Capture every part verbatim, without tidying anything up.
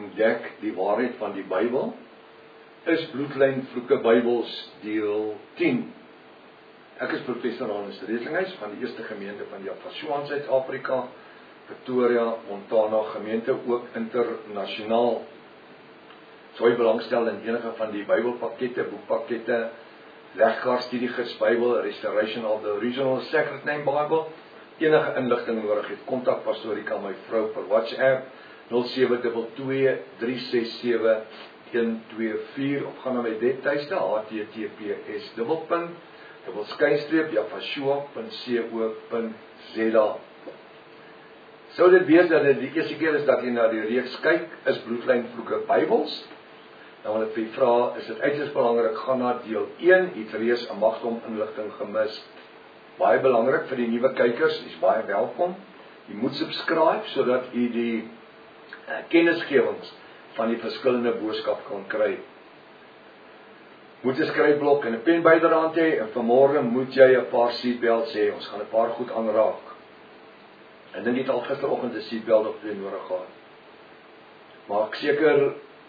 ontdek die waarheid van die Bybel, is Bloedlynvloeke Bybels deel tien. Ek is professor Hannes Redlinghuis van die eerste gemeente van die Apasua in Suid-Afrika, Pretoria, Montana gemeente, ook internasionaal. Sou jy belangstel in enige van die Bybelpakkette, boekpakkette, Legkaart Studiegids Bybel, Restoration of the Original Sacred Name Bible, enige inligting nodig het, kontak Pastorika, my vrou, per WhatsApp nul sewe twee twee drie ses sewe een twee vier of gaan na my webtuiste h t t p s dubbelpunt dubbel skynstreep japasua punt co punt z a. Sou dit wees dat dit die eerste keer is dat jy na die reeks kyk, is Bloedlynvloeke Bybels. Nou wil ek vir jy vra, is dit uiters belangrik, gaan na deel een, het reeds 'n magdom inligting gemis. Baie belangrik vir die nuwe kykers, is baie welkom. Jy moet subscribe, sodat jy die uh, kennisgewings van die verskillende boodskap kan kry. Moet 'n skryfblok en 'n pen byderhand hê, en vanmôre moet jy 'n paar seatbelts hê, ons gaan 'n paar goed aanraak. En dink jy het al gisteroggend 'n seatbelt op twee nodig gehad. Maak seker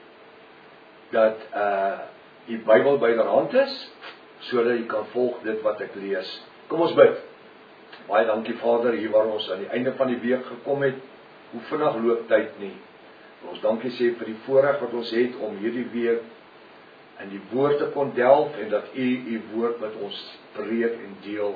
dat uh, die Bybel byderhand is, sodat jy kan volg dit wat ek lees. Kom ons bid. Baie dankie Vader, hier waar ons aan die einde van die week gekom het, hoe vinnig loop tyd nie. Ons dankie sê vir die voorreg wat ons het om hierdie week in die woord te kon delf, en dat u u woord met ons preek en deel.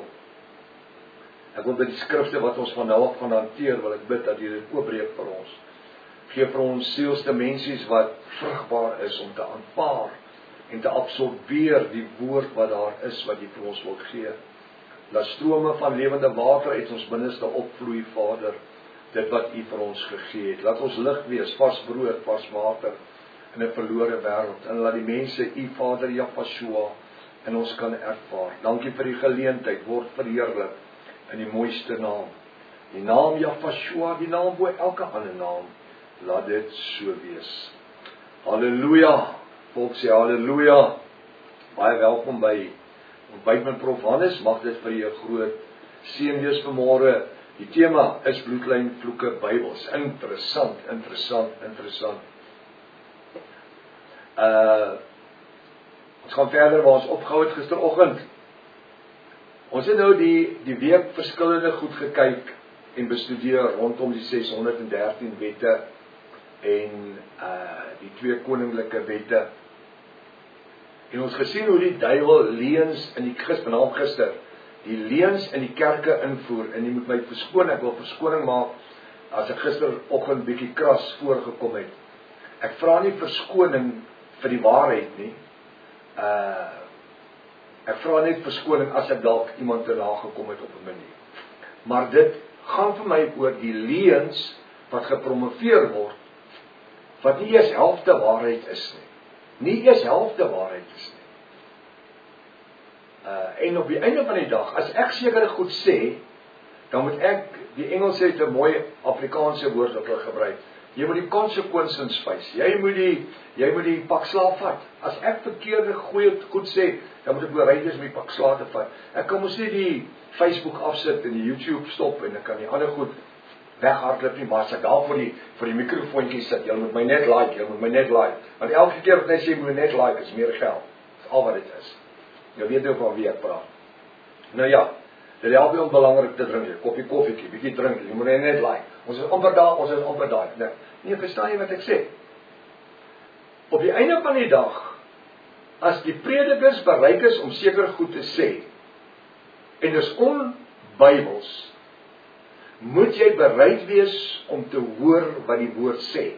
Ek wil by die skrifte wat ons van nou af gaan hanteer, wil ek bid dat u dit oopbreek vir ons. Geef vir ons sielsdimensies wat vrugbaar is om te aanvaar en te absorbeer die woord wat daar is, wat u vir ons wil gee. Laat strome van lewende water uit ons binneste opvloei, Vader, dit wat u vir ons gegee het. Laat ons lig wees, vars brood, vars water in 'n verlore wêreld, en laat die mense u Vader Japasua in ons kan ervaar. Dankie vir die geleentheid, word verheerlik in die mooiste naam. Die naam Japasua, die naam bo elke ander naam. Laat dit so wees. Halleluja. Volk sê halleluja. Baie welkom by ontbyt met Prof Hannes. Mag dit vir julle groot seën wees vanmôre. Die tema is Bloedlynvloeke Bybels. Interessant, interessant, interessant. Uh, ons gaan verder waar ons opgehou het gisteroggend. Ons het nou die, die week verskillende goed gekyk en bestudeer rondom die ses honderd en dertien wette en uh, die twee koninklike wette. En ons gesien hoe die duiwel leuns in die Christendom gister, die leuns in die kerke invoer, en jy moet my verskoon, ek wil verskoning maak, as ek gisteroggend bietjie kras voorgekom het. Ek vra nie verskoning vir die waarheid nie, uh, ek vra net verskoning as ek dalk iemand te na gekom het op 'n manier. Maar dit gaan vir my oor die leuns wat gepromoveer word, wat nie eers helfte waarheid is nie. Nie eers helfte waarheid is nie. Uh, en op die einde van die dag, as ek sekere goed sê, dan moet ek, die Engels het 'n mooi Afrikaanse woord wat hulle gebruik, jy moet die consequences face, jy moet die, jy moet die pak slaaf vat. As ek verkeerde goeie goed sê, dan moet ek bereid wees om die pak slaaf te vat. Ek kan mos nie die Facebook afsit en die YouTube stop, en ek kan die ander goed weghardloop nie, maar as ek daar vir die, vir die mikrofoontjie sit, jy moet my net like, jy moet my net like, want elke keer wat hy sê, jy moet net like, is meer geld, dis al wat dit is. Jy weet nou van wie ek praat. Nou ja, dit help nie om belangrik te drink, jy, koffie, koffiekie, bietjie drink, jy moet net like, ons is amper daar, ons is amper daar, nee, nee, verstaan jy wat ek sê? Op die einde van die dag, as die predikers bereik is om seker goed te sê, en dis onbybels, moet jy bereid wees om te hoor wat die woord sê.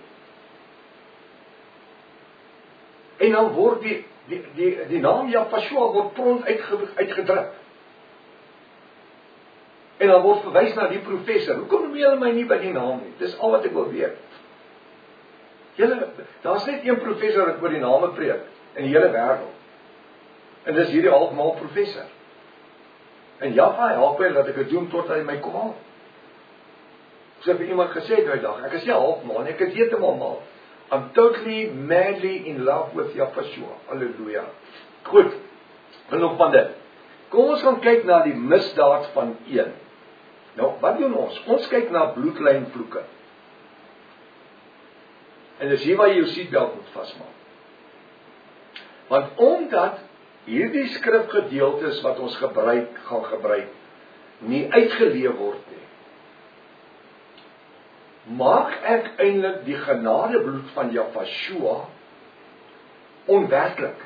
En dan word die, die, die, die naam Japasua word prompt uitge, uitgedruk. En dan word verwys na die professor. Hoekom noem julle my nie by die naam nie? Dis al wat ek wil weet. Julle, daar's net een professor wat oor die name preek in die hele wêreld. En dis hierdie halfmaal professor. En Jaffa help my dat ek dit doen totdat hy my kom haal. So het iemand gesê daai dag, ek is nie halfmaal nie, ek is heeltemal. I'm totally madly in love with Japasua. Halleluja. Goed. Genoeg van dit. Kom ons gaan kyk na die misdaad van een. Nou, wat doen ons? Ons kyk na bloedlynvloeke. En dis hier waar jy jou seatbelt moet vasmaak. Want omdat hierdie skrifgedeeltes wat ons gebruik, gaan gebruik, nie uitgeleef word nie, maak ek eintlik die genadebloed van Jahweh onwerklik.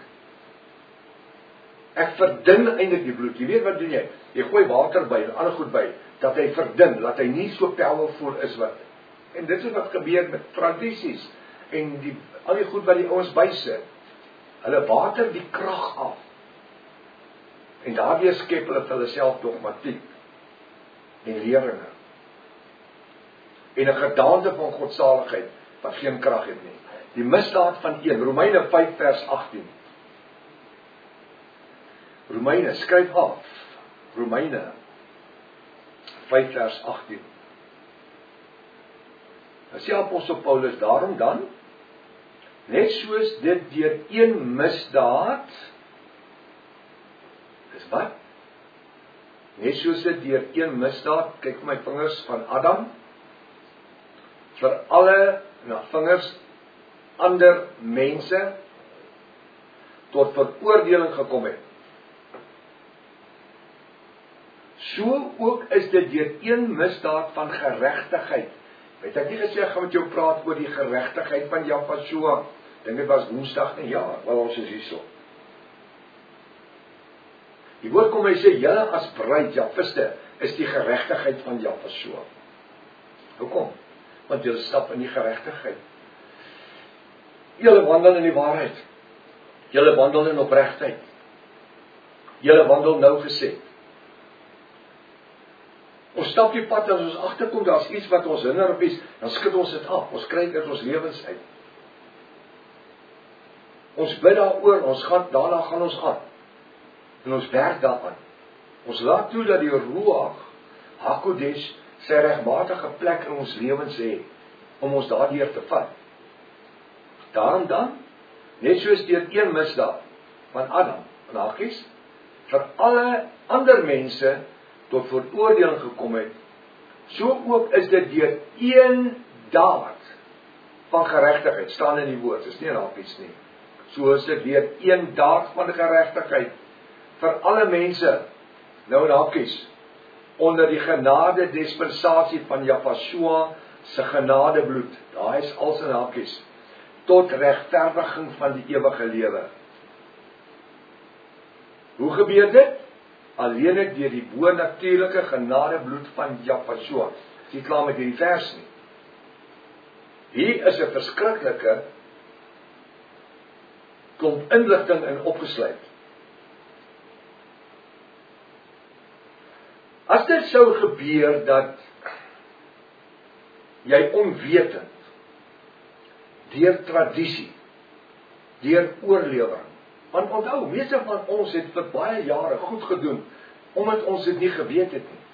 Ek verdun eintlik die bloed. Jy weet wat doen jy? Jy gooi water by en ander goed by, dat hy verdun, dat hy nie so powerful is wat. En dit is wat gebeur met tradisies en die, al die goed wat die ouens bysit. Hulle water die krag af. En daardie skep hulle vir hulle self dogmatiek en leringe. En 'n gedaante van godsaligheid wat geen krag het nie. Die misdaad van een, Romeine vyf vers agtien. Romeine, skryf af. Romeine vyf vers agtien. As sê apostel Paulus, daarom dan, net soos dit deur een misdaad, is wat? Net soos dit deur een misdaad, kyk my vingers van Adam, vir alle, na vingers, ander mense, tot veroordeling gekom het. So ook is dit deur een misdaad van geregtigheid. Het ek nie gesê, ek gaan met jou praat oor die geregtigheid van Jahweh, dink dit was woensdag nie, ja, wel ons is hierso. Die woord kom hy sê, julle as bruid, Jahwiste, is die geregtigheid van Jahweh. Hoekom? Want julle stap in die geregtigheid. Julle wandel in die waarheid. Julle wandel in opregtheid. Julle wandel nou gesê. Ons stap die pad, as ons agterkom, daar is iets wat ons hinder op is, dan skud ons dit af, ons kry dit ons lewens uit. Ons bid daaroor, ons gaan, daarna gaan ons aan. En ons werk daaraan. Ons laat toe dat die Ruach HaKodesh sy regmatige plek in ons lewens hê, om ons daardeur te vat. Daarom dan, net soos deur een misdaad van Adam en Hagies, vir alle ander mense tot veroordeling gekom het, so ook is dit deur een daad van geregtigheid, staan in die woord, is nie in Hagies nie. So is dit deur een daad van geregtigheid, vir alle mense, nou in Hagies, onder die genade dispensasie van Jahweh se genadebloed, daar is als in Hagies, tot regverdiging van die ewige lewe. Hoe gebeur dit? Alleenlik deur die bonatuurlike genadebloed van Jahweh. Is nie klaar met hierdie vers nie. Hier is 'n verskriklike klomp inligting in opgesluit. As dit sou gebeur dat jy onwetend, deur tradisie, deur oorlewering, want onthou, meeste van ons het vir baie jare goed gedoen, omdat ons dit nie geweet het nie.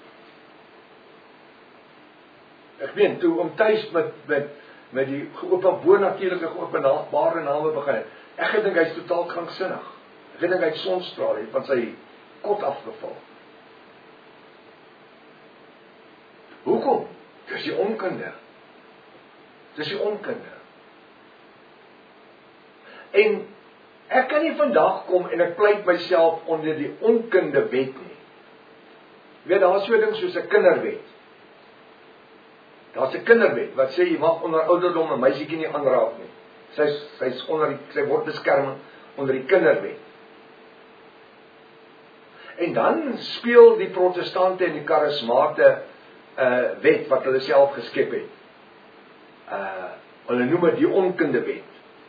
Ek meen, toe om tuis met, met, met die geopen, bonatuurlike geopenbare name begin het, ek gedink hy is totaal kranksinnig. Ek gedink hy het sonstraal, het van sy kot afgeval. Hoekom? Dis die onkunde. Dis die onkunde. En ek kan nie vandag kom en ek pleit myself onder die onkunde wet nie. Weet, daar is so 'n ding soos 'n kinderwet. Daar is 'n kinderwet wat sê jy mag onder ouderdom 'n meisietjie nie aanraak nie. Sy sy's onder die, sy word beskerm onder die kinderwet. En dan speel die protestante en die karismate uh wet wat hulle self geskep het. Uh hulle noem dit die onkunde wet.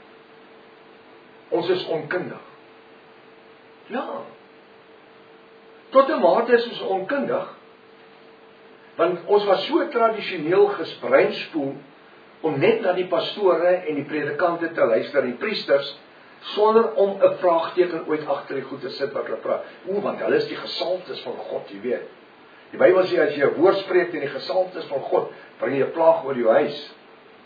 Ons is onkundig. Ja. Tot 'n mate is ons onkundig, want ons was so tradisioneel gespreinspoel om net na die pastore en die predikante te luister, die priesters, sonder om 'n vraagteken ooit agter die goed te sit wat hulle praat. O, want hulle is die gesalfdes van God, jy weet. Die Bybel sê as jy 'n woord spreek en die gesalfdes van God, bring jy 'n plaag oor jou huis.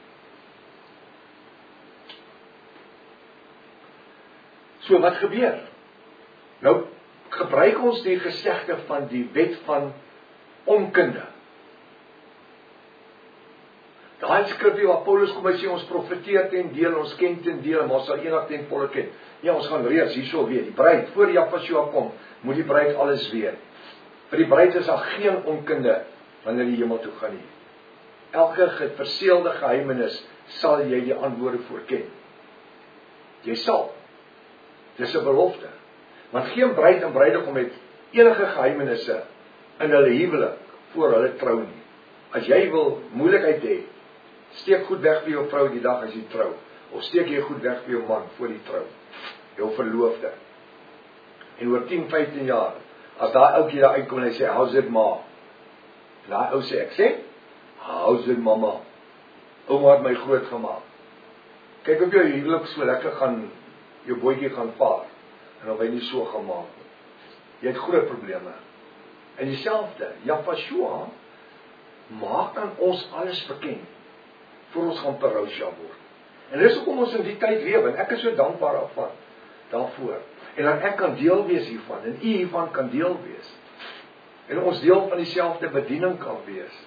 So wat gebeur? Nou gebruik ons die gesegde van die wet van onkunde. Daai skrifgie waar Paulus kom hy sê ons profeteer ten deel, ons ken ten deel, maar ons sal eendag ten volle ken. Ja, ons gaan reeds hierso weet, die bruid, voor Jahweh kom, moet die bruid alles weet. Vir die bruid is daar geen onkunde wanneer die hemel toe gaan nie. Elke verseelde geheimenis sal jy die antwoorde voorken. Jy sal. Dis 'n belofte. Want geen bruid en bruidegom het enige geheimenisse in hulle huwelik voor hulle trou nie. As jy wil moeilikheid hê, steek goed weg vir jou vrou die dag as jy trou. Of steek jy goed weg vir jou man voor die trou. Jou verloofde. En oor tien, vyftien jaar, as daai ouetjie daar uitkom en hy sê, how's it ma? En daai ou sê, ek sê, how's it mama? Ouma het my groot gemaak. Kyk of jou huwelik so lekker gaan, jou bootjie gaan vaar, en of hy nie so gemaak word. Jy het groot probleme. En dieselfde, Jahweh maak aan ons alles bekend, voor ons gaan parousia word. En dis hoekom ons in die tyd lewe, en ek is so dankbaar daarvan, daarvoor. En dat ek kan deel wees hiervan, en u hiervan kan deel wees. En ons deel van dieselfde bediening kan wees.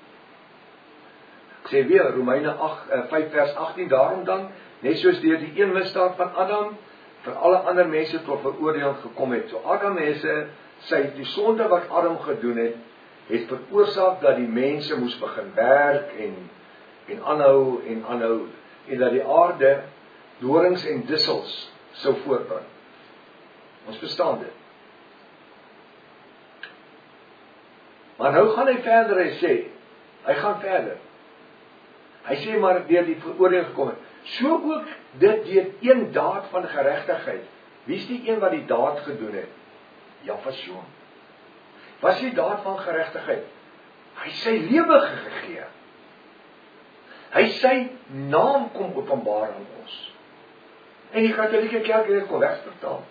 Ek sê weer, Romeine vyf vers agttien, daarom dan, net soos deur die een misdaad van Adam, vir alle ander mense tot veroordeling gekom het. So Adam mense, sy die sonde wat Adam gedoen het, het veroorsaak dat die mense moes begin werk, en, en aanhou, en aanhou, en dat die aarde, dorings en dissels, sou voortbring. Ons verstaan dit. Maar nou gaan hy verder, hy sê, hy gaan verder. Hy sê maar deur die veroordeling gekom het. So ook dit deur een daad van geregtigheid. Wie is die een wat die daad gedoen het? Jahweh. Wat is die daad van geregtigheid? Hy sy lewe gegee. Hy sy naam kom openbaar aan ons. En die Katolieke Kerk het dit kon wegvertaal.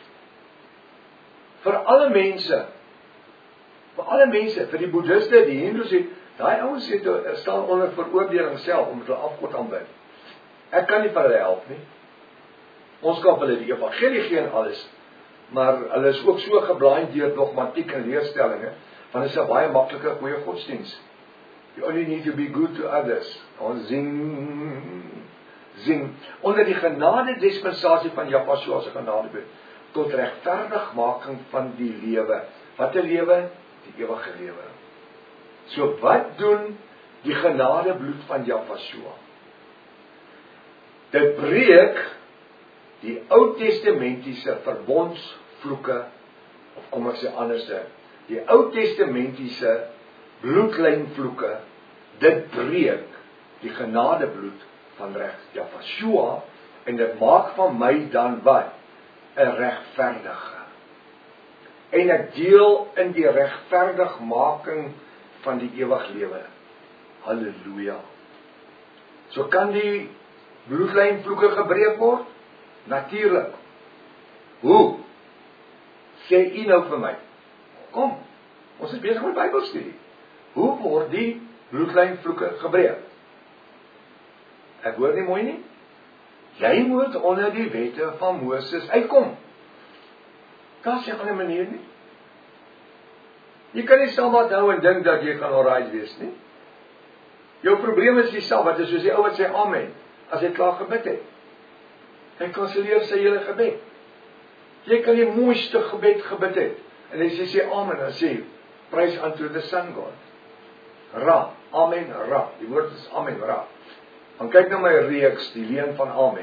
Vir alle mense, vir alle mense, vir die Boeddhiste, die Hindoes, daai ouens het staan onder veroordeling self om hulle afgod aanbid. Ek kan nie vir hulle help nie. Ons kan hulle die evangelie gee en alles, maar hulle is ook so geblind deur dogmatiek en leerstellinge, want dit is 'n baie maklike goeie godsdiens. You only need to be good to others. Ons zing, zing. Onder die genade dispensasie van Jahweh se genade tot regverdigmaking van die lewe. Wat 'n lewe? Die ewige lewe. So wat doen die genade bloed van Jahweh? Dit breek die Ou Testamentiese verbondsvloeke, of kom ek sê anderste, die Ou Testamentiese bloedlynvloeke, dit breek die genadebloed van reg Jahweh, en dit maak van my dan wat? 'n regverdige. En ek deel in die regverdigmaking van die ewig lewe. Halleluja. So kan die bloedlynvloeke gebreek word? Natuurlik. Hoe? Sê u nou vir my. Kom, ons is besig met Bybelstudie. Hoe word die bloedlynvloeke gebreek? Ek hoor nie mooi nie. Jy moet onder die wette van Moses uitkom. Daar's nie 'n ander manier nie. Jy kan nie Sabbat hou en dink dat jy gaan alright wees nie. Jou probleem is die Sabbat, dis soos die ou wat sê amen, as hy klaar gebid het. Hy kanselleer sy hele gebed. Jy kan die mooiste gebed gebid het, en hy sê, sê amen, en sê, prys unto the sun God. Ra, amen, ra, die woord is amen, ra. Gaan kyk na my reeks, die leen van amen.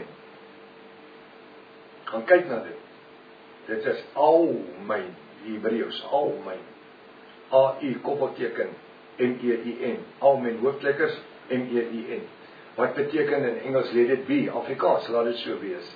Gaan kyk na dit. Dit is al my, Hebreëus, al my. A U koppelteken, M E I N. Al my hoofletters, M E I N. Wat beteken in Engels, let it be, Afrikaans, laat dit so wees.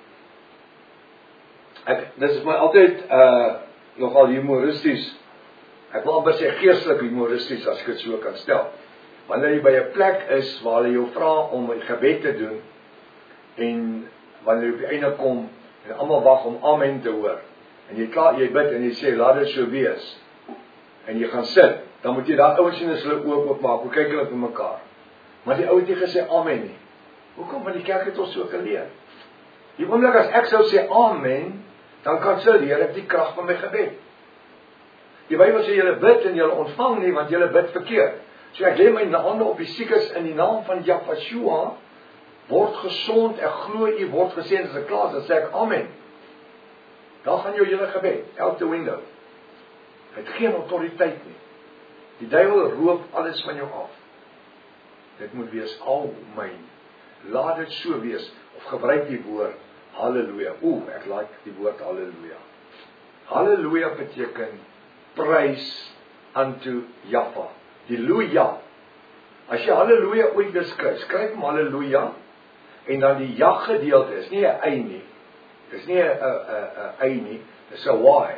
Ek, dit is my altyd, uh, nogal humoristies, ek wil amper sê geestelik humoristies, as ek het so kan stel. Wanneer jy by 'n plek is, waar hulle jou vra om 'n gebed te doen, en wanneer jy op die einde kom, en almal wag om amen te hoor, en jy klaar, jy bid, en jy sê, laat dit so wees, en jy gaan sit, dan moet jy daar ouens sien as hulle oop oopmaak, hoe kyk hulle op mekaar, maar die ou het nie gesê amen nie, hoekom, want die kerk het ons so geleer, die oomblik as ek sou sê amen, dan kanselleer ek die krag van my gebed. Die Bybel sê julle bid en julle ontvang nie, want julle bid verkeerd. So ek lê my hande op die siekes in die naam van Jahshua, word gesond, ek glo u word geseën. As ek klaar is, dan sê ek amen. Daar gaan jou hele gebed, out the window. Hy het geen autoriteit nie. Die duiwel roop alles van jou af. Dit moet wees al myn. Laat dit so wees, of gebruik die woord halleluja. Oeh, ek like die woord halleluja. Halleluja beteken prys unto Jahwe. Die loeja. As jy halleluja ooit beskryf, skryf hom halleluja, en dan die ja gedeelte is nie 'n y nie. Dis nie 'n 'n 'n y nie, dis 'n y.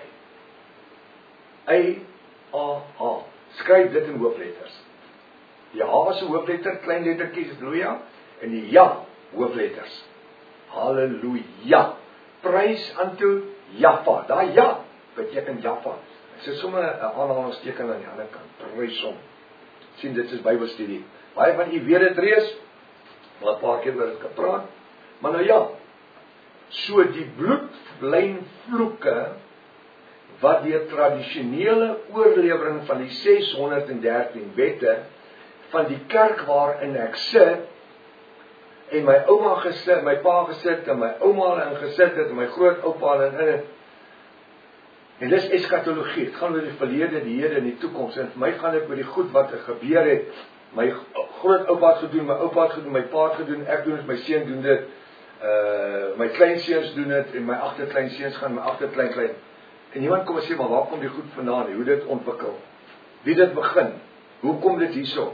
Y A H. Skryf dit in hoofletters. Die H is 'n hoofletter, klein lettertjies is loeja, en die ja hoofletters. Halleluja. Prys unto Jahwe. Daai ja beteken Jahwe. Dit is sommer 'n aanhalingsteken aan die ander kant. Prys hom. Sien, dit is Bybelstudie. Baie van u weet dit reeds, maar 'n paar keer oor dit gepraat. Maar nou ja, so die bloedlynvloeke wat deur tradisionele oorlewering van die ses honderd en dertien wette van die kerk waarin ek sit, en my ouma gesit, my pa gesit, en my ouma in gesit het, en my grootoupa in in het. En dis eskatologie, het gaan oor die verlede, die hede en die toekoms, en vir my gaan dit oor die goed wat er gebeur het. My grootoupa het gedoen, my oupa het gedoen, my pa het gedoen, ek doen dit, my seun doen dit, uh, my kleinseuns doen dit, en my agterkleinseuns gaan, my agterkleinklein. En iemand kom en sê, maar waar kom die goed vandaan, hoe dit ontwikkel? Wie dit begin? Hoe kom dit hierso?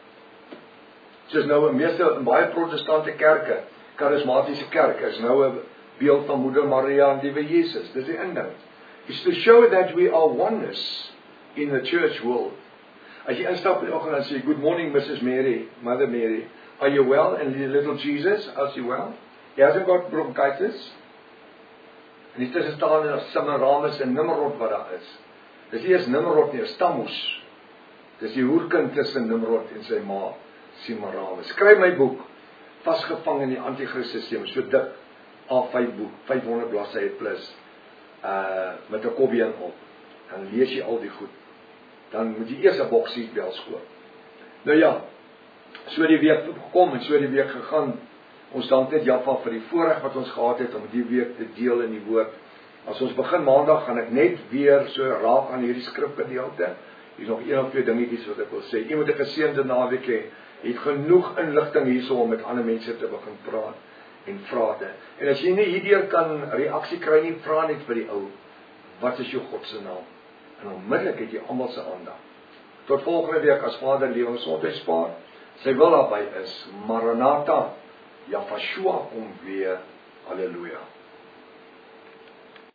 Soos nou, in meeste, in baie protestante kerke, charismatiese kerke, is nou 'n beeld van Moeder Maria en Liewe Jesus. Dis die inding. It's to show that we are oneness in the church world. As jy instap in die oggend en sê, good morning Missus Mary, Mother Mary, are you well? And the little Jesus, is he well? He hasn't got bronchitis. En die tussen staan er Semiramis en Nimrod wat daar is. Dis nie eens Nimrod nie, Tammuz. Dis die hoerkind tussen Nimrod en sy ma, Semiramis. Skryf my boek, Vasgevang in die Antichrist-systeem, so dik, A vyf boek, vyfhonderd bladsye plus, uh, met 'n kobbeen op. Dan lees jy al die goed. Dan moet jy eers 'n boksie bel skoop. Nou ja, so die week gekom en so die week gegaan. Ons dank net Jahwe vir die voorreg wat ons gehad het om die week te deel in die woord. As ons begin maandag, gaan ek net weer so raak aan hierdie skrifgedeelte. Hier is nog een of twee dingetjies wat ek wil sê. Jy moet 'n geseënde naweek hê. Jy het genoeg inligting hierso om met ander mense te begin praat en vra te. En as jy nie hierdeur kan reaksie kry nie, vra net vir die ou, wat is jou God se naam? En onmiddellik het jy almal se aandag. Tot volgende week as Vader lewe gesondheid spaar. Sy wil daarby is. Maranatha. Jahshua kom weer. Halleluja.